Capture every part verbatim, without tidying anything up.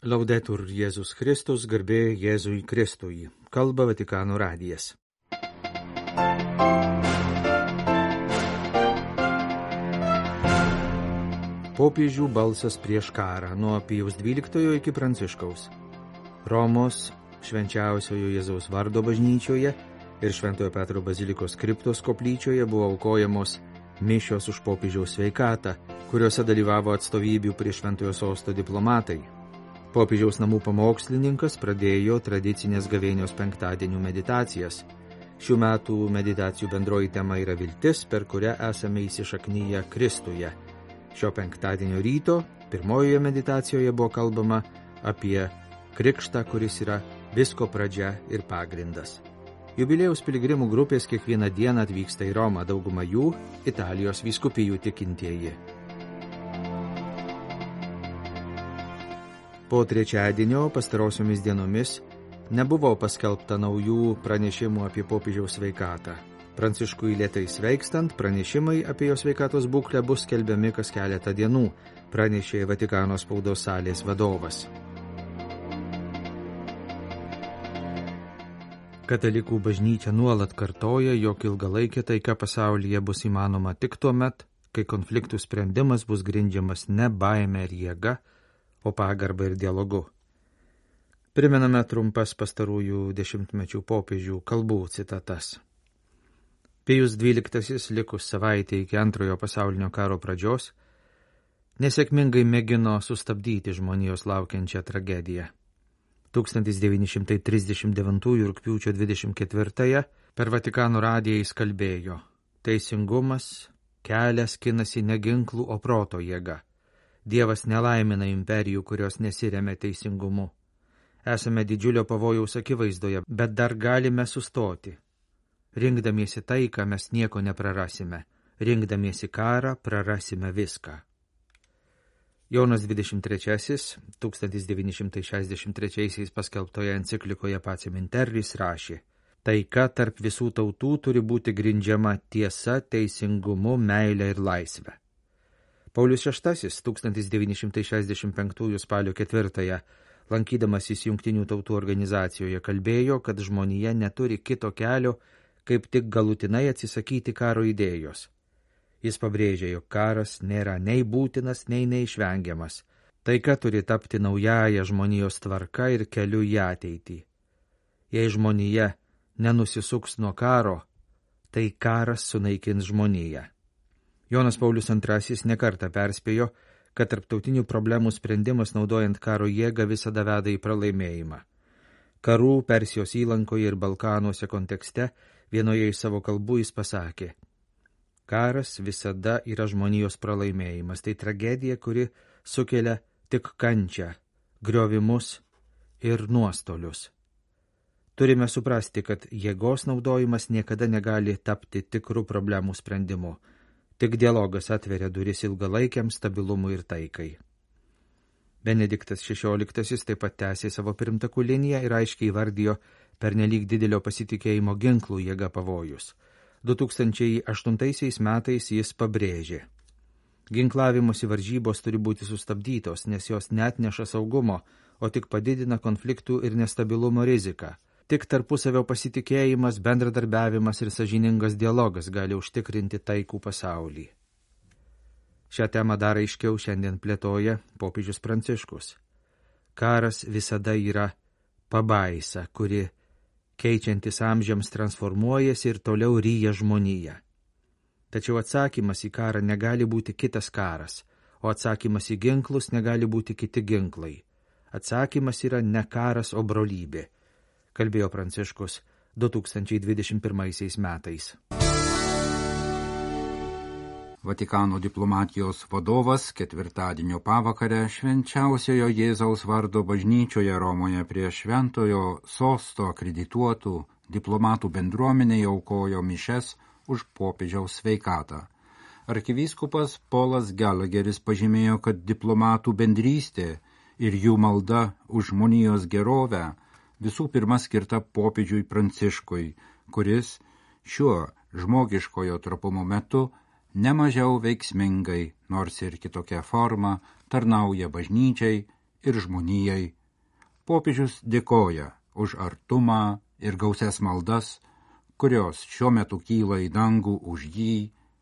Laudetur Jėzus Kristus, garbė Jėzui Kristui. Kalba Vatikano radijas. Popiežių balsas prieš karą nuo Pijaus dvyliktojo iki Pranciškaus. Romos švenčiausiojo Jėzaus vardo bažnyčioje ir Šventojo Petro bazilikos kriptos koplyčioje buvo aukojamos mišios už popiežiaus sveikatą, kuriuose dalyvavo atstovybių prie Šventojo sosto diplomatai. Popiežiaus namų pamokslininkas pradėjo tradicinės gavėnios penktadienių meditacijas. Šių metų meditacijų bendroji tema yra viltis, per kurią esame įsišaknyję Kristuje. Šio penktadienio ryto pirmojoje meditacijoje buvo kalbama apie krikštą, kuris yra visko pradžia ir pagrindas. Jubiliejaus piligrimų grupės kiekvieną dieną atvyksta į Romą, dauguma jų Italijos vyskupijų tikintieji. Po trečiadienio pastarosiomis dienomis nebuvo paskelbta naujų pranešimų apie popiežiaus sveikatą. Pranciškui lėtai sveikstant, pranešimai apie jo sveikatos būklę bus skelbiami kas keletą dienų, pranešė Vatikano spaudos salės vadovas. Katalikų bažnyčia nuolat kartoja, jog ilgalaikė taika pasaulyje bus įmanoma tik tuo met, kai konfliktų sprendimas bus grindžiamas ne baime ir jėga, o pagarba ir dialogu. Primename trumpas pastarųjų dešimtmečių popiežių kalbų citatas. Pijus dvyliktasis, likus savaitė iki antrojo pasaulinio karo pradžios, nesėkmingai mėgino sustabdyti žmonijos laukiančią tragediją. tūkstantis devyni šimtai trisdešimt devintųjų rugpjūčio dvidešimt ketvirtąją per Vatikano radiją jis kalbėjo: teisingumas, kelias skinasi ne ginklų, o proto jėga. Dievas nelaimina imperijų, kurios nesiremia teisingumu. Esame didžiulio pavojaus akivaizdoje, bet dar galime sustoti. Rinkdamiesi taiką mes nieko neprarasime. Rinkdamiesi karą prarasime viską. Jonas dvidešimt trečiasis, tūkstantis devyni šimtai šešiasdešimt trečiaisiais paskelbtoje enciklikoje Pacem in Terris rašė: taika tarp visų tautų turi būti grindžiama tiesa, teisingumu, meile ir laisve. Paulius šeštasis, tūkstantis devyni šimtai šešiasdešimt penktųjų spalio ketvirtąją, lankydamasis Jungtinių tautų organizacijoje, kalbėjo, kad žmonija neturi kito kelio, kaip tik galutinai atsisakyti karo idėjos. Jis pabrėžė, jog karas nėra nei būtinas, nei neišvengiamas. Taika turi tapti naująją žmonijos tvarka ir keliu į ateitį. Jei žmonija nenusisuks nuo karo, tai karas sunaikins žmoniją. Jonas Paulius antrasis nekartą perspėjo, kad tarptautinių problemų sprendimas naudojant karo jėgą visada veda į pralaimėjimą. Karų Persijos įlankoje ir Balkanuose kontekste vienoje iš savo kalbų jis pasakė: karas visada yra žmonijos pralaimėjimas, tai tragedija, kuri sukelia tik kančią, griovimus ir nuostolius. Turime suprasti, kad jėgos naudojimas niekada negali tapti tikrų problemų sprendimu. Tik dialogas atveria duris ilgalaikiam stabilumui ir taikai. Benediktas šešioliktasis taip pat tęsė savo pirmtakų liniją ir aiškiai įvardijo pernelyg didelio pasitikėjimo ginklų jėga pavojus. du tūkstančiai aštuntaisiais metais jis pabrėžė: ginklavimosi varžybos turi būti sustabdytos, nes jos neatneša saugumo, o tik padidina konfliktų ir nestabilumo riziką. Tik tarpusavio pasitikėjimas, bendradarbiavimas ir sąžiningas dialogas gali užtikrinti taikų pasaulį. Šią temą dar aiškiau šiandien plėtoja popiežius Pranciškus. Karas visada yra pabaisa, kuri keičiantis amžiams transformuojasi ir toliau ryja žmoniją. Tačiau atsakymas į karą negali būti kitas karas, o atsakymas į ginklus negali būti kiti ginklai. Atsakymas yra ne karas, o brolybė, kalbėjo Pranciškus du tūkstančiai dvidešimt pirmaisiais metais. Vatikano diplomatijos vadovas ketvirtadienio pavakarę švenčiausiojo Jėzaus vardo bažnyčioje Romoje prie Šventojo sosto akredituotų diplomatų bendruomeniai aukojo mišias už popiežiaus sveikatą. Arkivyskupas Polas Gallagheris pažymėjo, kad diplomatų bendrystė ir jų malda už žmonijos gerovę visų pirma skirta popiežiui Pranciškui, kuris šiuo žmogiškojo trapumo metu nemažiau veiksmingai, nors ir kitokia forma, tarnauja bažnyčiai ir žmonijai. Popiežius dėkoja už artumą ir gausias maldas, kurios šiuo metu kyla į dangų už jį,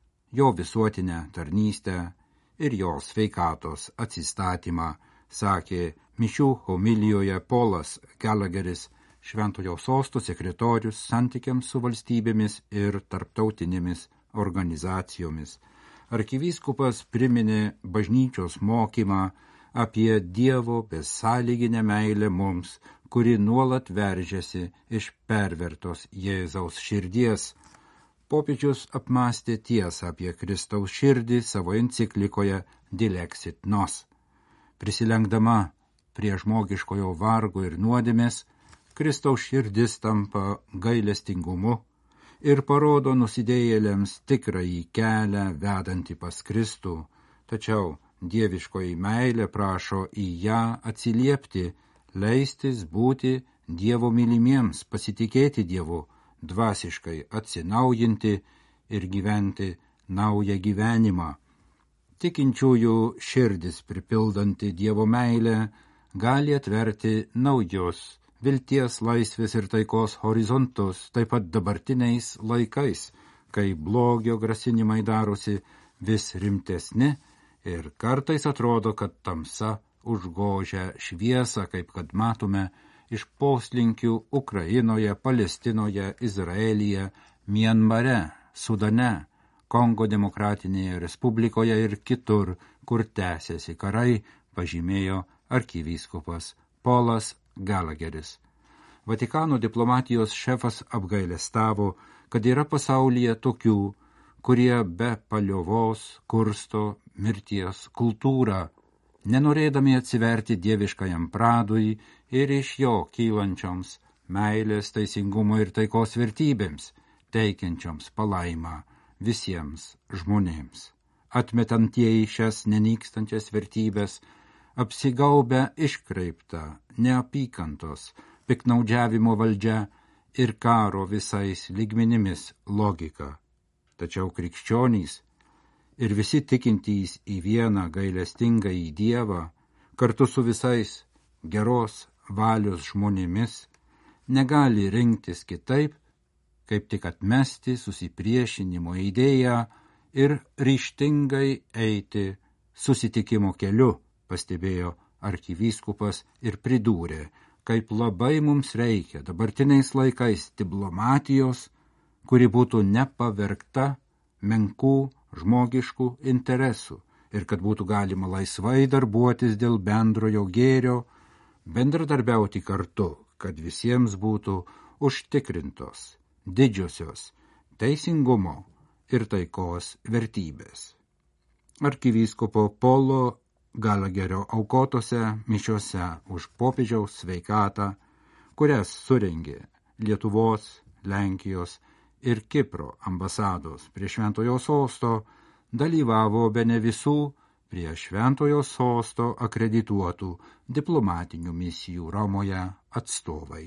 jo visuotinę tarnystę ir jo sveikatos atsistatymą, sakė mišių homilijoje Polas Gallagheris, Šventojo sosto sekretorius santykiams su valstybėmis ir tarptautinėmis organizacijomis. Arkivyskupas priminė bažnyčios mokymą apie Dievo besąlyginę meilę mums, kuri nuolat veržiasi iš pervertos Jėzaus širdies. Popiežius apmąstė tiesą apie Kristaus širdį savo enciklikoje Dilexit Nos. Prisilenkdama prie žmogiškojo vargo ir nuodėmės, Kristaus širdis tampa gailestingumu ir parodo nusidėjėliams tikrąjį kelią vedantį pas Kristų, tačiau dieviškoji meilė prašo į ją atsiliepti, leistis būti Dievo mylimiems, pasitikėti Dievu, dvasiškai atsinaujinti ir gyventi naują gyvenimą. Tikinčiųjų širdis pripildanti Dievo meilę gali atverti naujus vilties, laisvės ir taikos horizontus, taip pat dabartiniais laikais, kai blogio grasinimai darosi vis rimtesni ir kartais atrodo, kad tamsa užgožia šviesą, kaip kad matome iš poslinkių Ukrainoje, Palestinoje, Izraelyje, Mianmare, Sudane, Kongo demokratinėje respublikoje ir kitur, kur tęsiasi karai, pažymėjo arkivyskupas Polas Gallagheris. Vatikano diplomatijos šefas apgailestavo, kad yra pasaulyje tokių, kurie be paliovos kursto mirties kultūrą, nenorėdami atsiverti dieviškajam pradui ir iš jo kylančioms meilės, teisingumo ir taikos vertybėms, teikiančioms palaimą visiems žmonėms. Atmetantieji šias nenykstančias vertybės apsigaubę iškreiptą neapykantos, piknaudžiavimo valdžia ir karo visais lygmenimis logika. Tačiau krikščionys ir visi tikintys į vieną gailestingąjį Dievą, kartu su visais geros valios žmonėmis, negali rinktis kitaip, kaip tik atmesti susipriešinimo idėją ir ryžtingai eiti susitikimo keliu, pastebėjo arkivyskupas ir pridūrė, kaip labai mums reikia dabartiniais laikais diplomatijos, kuri būtų nepavergta menkų žmogiškų interesų ir kad būtų galima laisvai darbuotis dėl bendrojo gėrio, bendradarbiauti kartu, kad visiems būtų užtikrintos didžiosios teisingumo ir taikos vertybės. Arkivyskupo Polo Gallagherio aukotose mišiose už popiežiaus sveikatą, kurias surengė Lietuvos, Lenkijos ir Kipro ambasados prie Šventojo sosto, dalyvavo bene visų prie Šventojo sosto akredituotų diplomatinių misijų Romoje atstovai.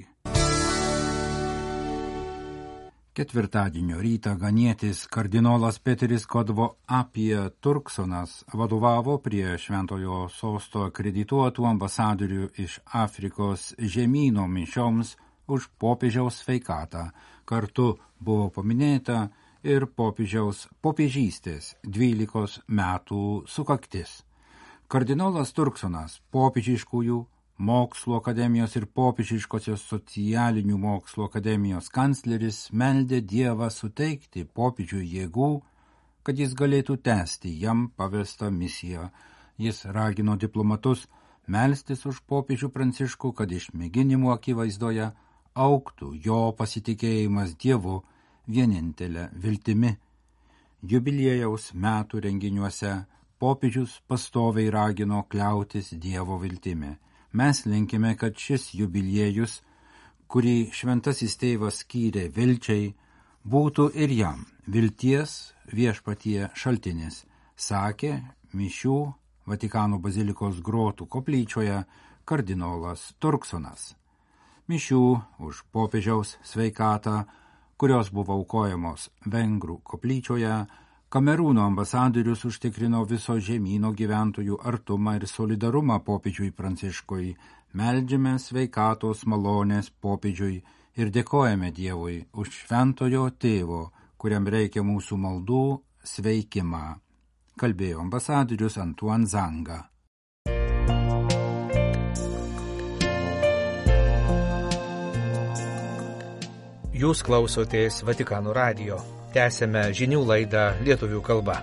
Ketvirtadienio rytą ganietis kardinolas Peteris Kodvo apie Turksonas vadovavo prie Šventojo sosto akredituotų ambasadorių iš Afrikos žemyno mišioms už popiežiaus sveikatą. Kartu buvo paminėta ir popiežiaus popiežystės dvylikos metų sukaktis. Kardinolas Turksonas, popiežiškųjų Mokslo akademijos ir popiežiškosios socialinių mokslo akademijos kancleris meldė Dievą suteikti popiežiui jėgų, kad jis galėtų tęsti jam pavestą misiją. Jis ragino diplomatus melstis už popiežių Pranciškų, kad iš mėginimų akivaizdoje augtų jo pasitikėjimas Dievu vienintelė viltimi. Jubiliejaus metų renginiuose popiežius pastoviai ragino kliautis Dievo viltimi. Mes linkime, kad šis jubiliejus, kurį šventasis tėvas skyrė vilčiai, būtų ir jam vilties viešpatie šaltinis, sakė mišių Vatikano bazilikos grotų koplyčioje kardinolas Turksonas. Mišių už popiežiaus sveikatą, kurios buvo aukojamos Vengrų koplyčioje, Kamerūno ambasadorius užtikrino viso žemyno gyventojų artumą ir solidarumą popiežiui Pranciškui. Meldžiame sveikatos malonės popiežiui ir dėkojame Dievui už šventojo tėvo, kuriam reikia mūsų maldų, sveikimą. Kalbėjo ambasadorius Antoine Zanga. Jūs klausotės Vatikano radijo. Tęsėme žinių laidą lietuvių kalba.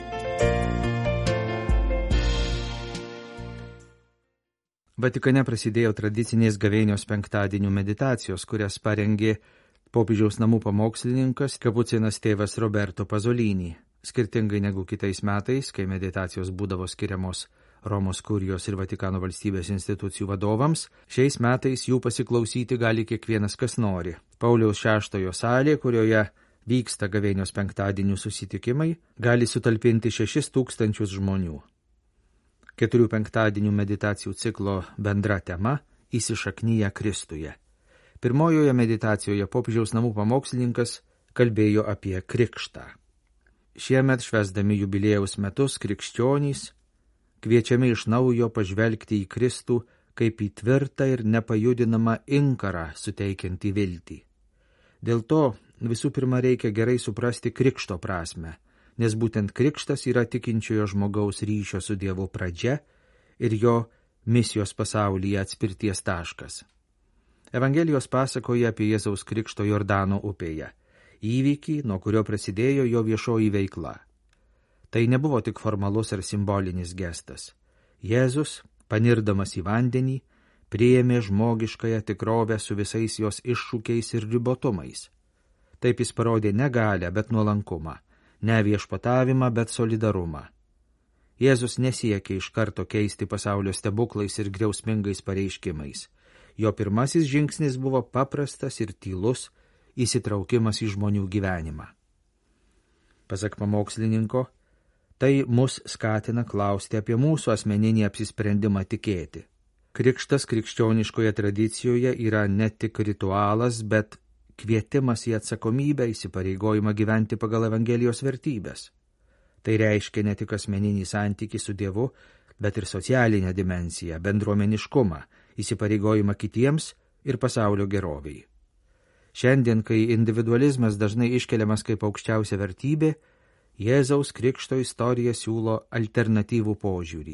Vatikane prasidėjo tradicinės gavėnios penktadienių meditacijos, kurias parengė popiežiaus namų pamokslininkas kapucinas tėvas Roberto Pasolini. Skirtingai negu kitais metais, kai meditacijos būdavo skiriamos Romos kurijos ir Vatikano valstybės institucijų vadovams, šiais metais jų pasiklausyti gali kiekvienas, kas nori. Pauliaus šeštojo salė, kurioje vyksta gavėnios penktadienių susitikimai, gali sutalpinti šešis tūkstančius žmonių. Keturių penktadienių meditacijų ciklo bendra tema – įsišaknyja Kristuje. Pirmojoje meditacijoje popiežiaus namų pamokslininkas kalbėjo apie krikštą. Šiemet švęsdami jubiliejaus metus krikščionys kviečiami iš naujo pažvelgti į Kristų kaip į tvirtą ir nepajudinamą inkarą suteikiantį viltį. Dėl to visų pirma reikia gerai suprasti krikšto prasme, nes būtent krikštas yra tikinčiojo žmogaus ryšio su Dievu pradžia ir jo misijos pasaulyje atspirties taškas. Evangelijos pasakoja apie Jėzaus krikšto Jordano upėje, įvykį, nuo kurio prasidėjo jo viešoji veikla. Tai nebuvo tik formalus ar simbolinis gestas. Jėzus, panirdamas į vandenį, priėmė žmogiškąją tikrovę su visais jos iššūkiais ir ribotumais. Taip jis parodė ne galią, bet nuolankumą, ne viešpatavimą, bet solidarumą. Jėzus nesiekė iš karto keisti pasaulio stebuklais ir griausmingais pareiškimais. Jo pirmasis žingsnis buvo paprastas ir tylus įsitraukimas į žmonių gyvenimą. Pasak pamokslininko, tai mus skatina klausti apie mūsų asmeninį apsisprendimą tikėti. Krikštas krikščioniškoje tradicijoje yra ne tik ritualas, bet kvietimas į atsakomybę, įsipareigojimą gyventi pagal Evangelijos vertybės. Tai reiškia ne tik asmeninį santykį su Dievu, bet ir socialinę dimensiją, bendruomeniškumą, įsipareigojimą kitiems ir pasaulio geroviai. Šiandien, kai individualizmas dažnai iškeliamas kaip aukščiausia vertybė, Jėzaus krikšto istorija siūlo alternatyvų požiūrį.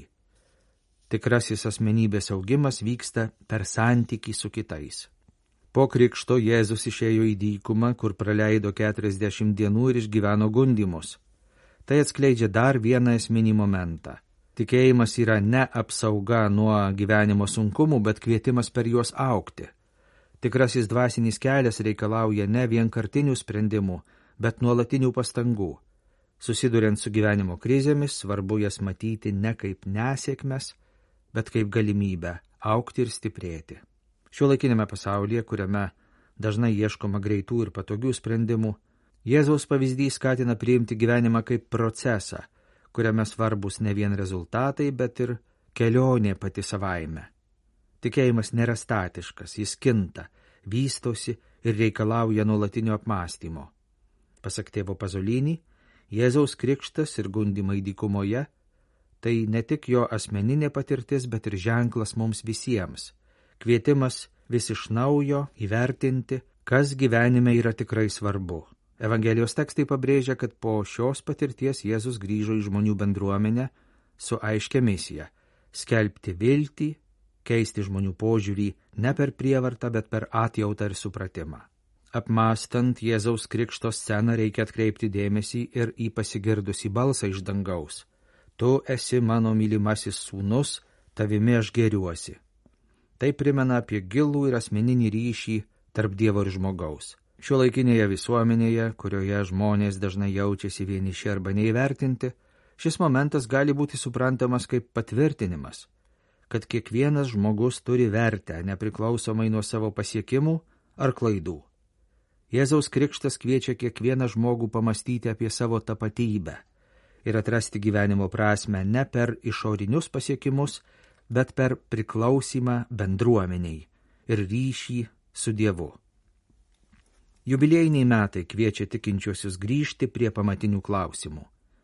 Tikrasis asmenybės augimas vyksta per santykį su kitais. Po krikšto Jėzus išėjo į dykumą, kur praleido keturiasdešimt dienų ir išgyveno gundymus. Tai atskleidžia dar vieną esminį momentą. Tikėjimas yra ne apsauga nuo gyvenimo sunkumų, bet kvietimas per juos augti. Tikrasis dvasinis kelias reikalauja ne vienkartinių sprendimų, bet nuolatinių pastangų. Susiduriant su gyvenimo krizėmis, svarbu jas matyti ne kaip nesėkmes, bet kaip galimybę augti ir stiprėti. Šiuolaikinėme pasaulyje, kuriame dažnai ieškoma greitų ir patogių sprendimų, Jėzaus pavyzdys skatina priimti gyvenimą kaip procesą, kuriame svarbus ne vien rezultatai, bet ir kelionė pati savaime. Tikėjimas nėra statiškas, jis kinta, vystosi ir reikalauja nuolatinio apmąstymo. Pasak tėvo Pasolini, Jėzaus krikštas ir gundymai dykumoje – tai ne tik jo asmeninė patirtis, bet ir ženklas mums visiems. Kvietimas vis iš naujo įvertinti, kas gyvenime yra tikrai svarbu. Evangelijos tekstai pabrėžia, kad po šios patirties Jėzus grįžo į žmonių bendruomenę su aiškia misija – skelbti viltį, keisti žmonių požiūrį ne per prievartą, bet per atjautą ir supratimą. Apmąstant Jėzaus krikšto sceną reikia atkreipti dėmesį ir į pasigirdusį balsą iš dangaus. Tu esi mano mylimasis sūnus, tavimi aš gėriuosi. Tai primena apie gilų ir asmeninį ryšį tarp Dievo ir žmogaus. Šiuolaikinėje visuomenėje, kurioje žmonės dažnai jaučiasi vieniši arba neįvertinti, šis momentas gali būti suprantamas kaip patvirtinimas, kad kiekvienas žmogus turi vertę nepriklausomai nuo savo pasiekimų ar klaidų. Jėzaus krikštas kviečia kiekvieną žmogų pamastyti apie savo tapatybę ir atrasti gyvenimo prasmę ne per išorinius pasiekimus, bet per priklausimą bendruomeniai ir ryšį su Dievu. Jubiliejiniai metai kviečia tikinčiuosius grįžti prie pamatinių klausimų.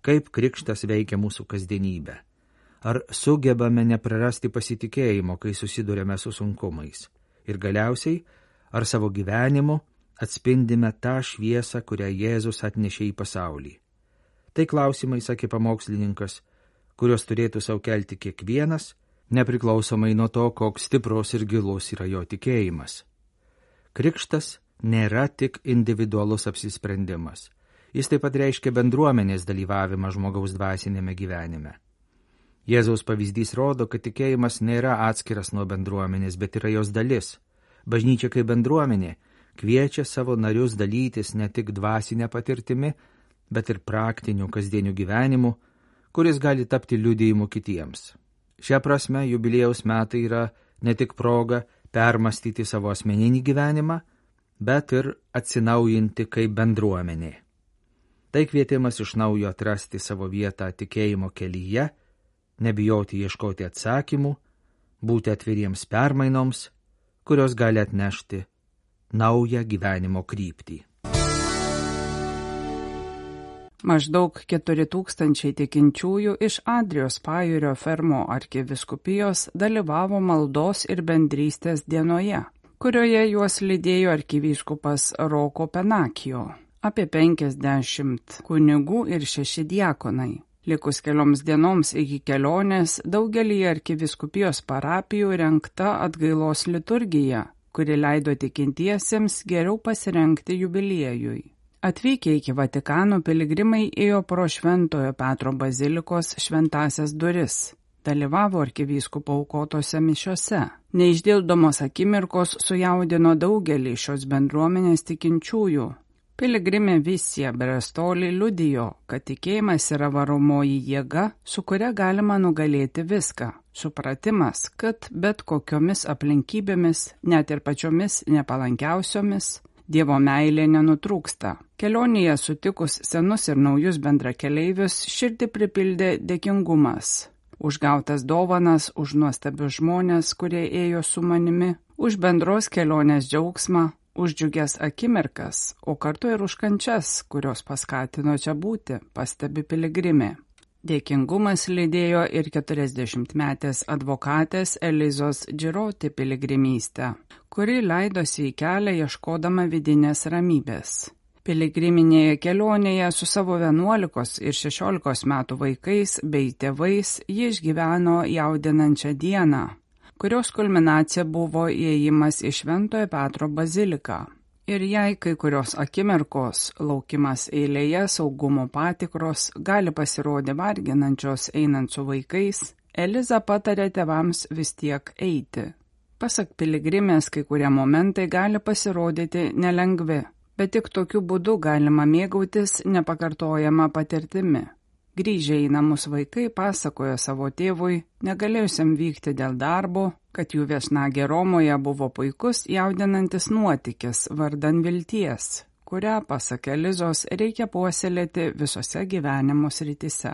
kaip krikštas veikia mūsų kasdienybę. Ar sugebame neprarasti pasitikėjimo, kai susidurėme su sunkumais. Ir galiausiai, ar savo gyvenimu atspindime tą šviesą, kurią Jėzus atnešė į pasaulį. Tai klausimai, sakė pamokslininkas, kurios turėtų sau kelti kiekvienas, nepriklausomai nuo to, koks stiprus ir gilus yra jo tikėjimas. Krikštas nėra tik individualus apsisprendimas. Jis taip pat reiškia bendruomenės dalyvavimą žmogaus dvasinėme gyvenime. Jėzaus pavyzdys rodo, kad tikėjimas nėra atskiras nuo bendruomenės, bet yra jos dalis. Bažnyčia kaip bendruomenė kviečia savo narius dalytis ne tik dvasinę patirtimi, bet ir praktiniu kasdieniu gyvenimu, kuris gali tapti liudijimu kitiems. Šia prasme, jubiliejaus metai yra ne tik proga permastyti savo asmeninį gyvenimą, bet ir atsinaujinti kaip bendruomenė. Tai kvietimas iš naujo atrasti savo vietą tikėjimo kelyje, nebijoti ieškoti atsakymų, būti atviriems permainoms, kurios gali atnešti naują gyvenimo kryptį. Maždaug keturi tūkstančiai tikinčiųjų iš Adrijos pajūrio Fermo arkivyskupijos dalyvavo maldos ir bendrystės dienoje, kurioje juos lydėjo arkivyskupas Roko Penakijo, apie penkiasdešimt kunigų ir šeši diakonai. Likus kelioms dienoms iki kelionės daugelį arkivyskupijos parapijų rengta atgailos liturgija, kuri leido tikintiesiems geriau pasirengti jubiliejui. Atvykę iki Vatikano piligrimai ėjo pro Šventojo Petro bazilikos šventąsias duris, dalyvavo arkivyskupo aukotose mišiose. Neišdildomos akimirkos sujaudino daugelį šios bendruomenės tikinčiųjų. Piligrimė Visija Brestoli liudijo, kad tikėjimas yra varomoji jėga, su kuria galima nugalėti viską. Supratimas, kad bet kokiomis aplinkybėmis, net ir pačiomis nepalankiausiomis, Dievo meilė nenutrūksta. Kelionėje sutikus senus ir naujus bendrakeleivius širdį pripildė dėkingumas. Už gautas dovanas, už nuostabius žmonės, kurie ėjo su manimi, už bendros kelionės džiaugsmą, už džiugias akimirkas, o kartu ir už kančias, kurios paskatino čia būti, pastebi piligrimė. Dėkingumas lydėjo ir keturiasdešimtmetės advokatės Elizos Džiroti piligrimystę, kuri leidosi į kelią ieškodama vidinės ramybės. Piligriminėje kelionėje su savo vienuolikos ir šešiolikos metų vaikais bei tėvais ji išgyveno jaudinančią dieną, kurios kulminacija buvo įėjimas į Šventojo Petro baziliką. Ir jei kai kurios akimirkos, laukimas eilėje, saugumo patikros gali pasirodyti varginančios einant su vaikais, Eliza patarė tėvams vis tiek eiti. Pasak piligrimės, kai kurie momentai gali pasirodyti nelengvi, bet tik tokiu būdu galima mėgautis nepakartojama patirtimi. Grįžę į namus vaikai pasakojo savo tėvui, negalėjusiam vykti dėl darbo, kad jų viešnagė Romoje buvo puikus jaudinantis nuotykis vardan vilties, kurią, pasak Elizos, reikia puoselėti visose gyvenimo srityse.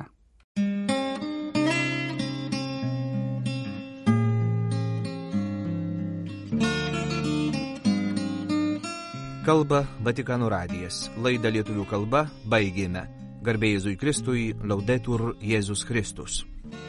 Kalba Vatikano radijas. Laidą lietuvių kalba baigėme. Garbė Jėzui Kristui, Laudetur Jėzus Kristus.